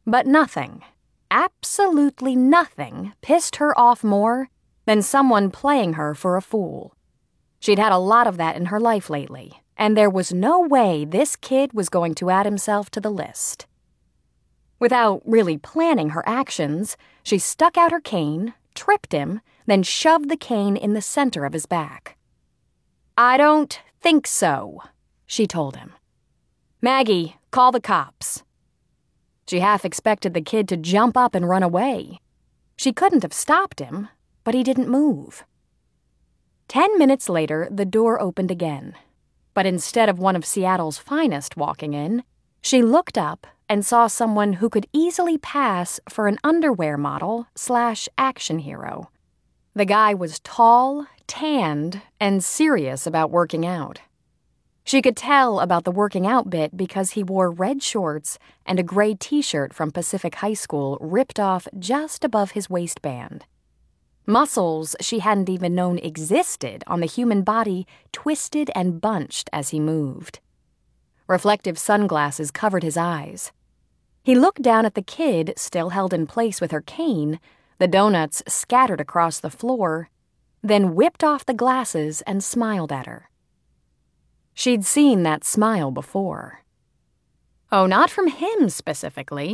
But nothing, absolutely nothing, pissed her off more than someone playing her for a fool. She'd had a lot of that in her life lately, and there was no way this kid was going to add himself to the list. Without really planning her actions, she stuck out her cane, tripped him, then shoved the cane in the center of his back. "I don't think so," she told him. "Maggie, call the cops." She half expected the kid to jump up and run away. She couldn't have stopped him, but he didn't move. 10 minutes later, the door opened again. But instead of one of Seattle's finest walking in, she looked up and saw someone who could easily pass for an underwear model/action hero. The guy was tall, tanned, and serious about working out. She could tell about the working out bit because he wore red shorts and a gray t-shirt from Pacific High School ripped off just above his waistband. Muscles she hadn't even known existed on the human body twisted and bunched as he moved. Reflective sunglasses covered his eyes. He looked down at the kid still held in place with her cane, the donuts scattered across the floor, then whipped off the glasses and smiled at her. She'd seen that smile before. Oh, not from him specifically.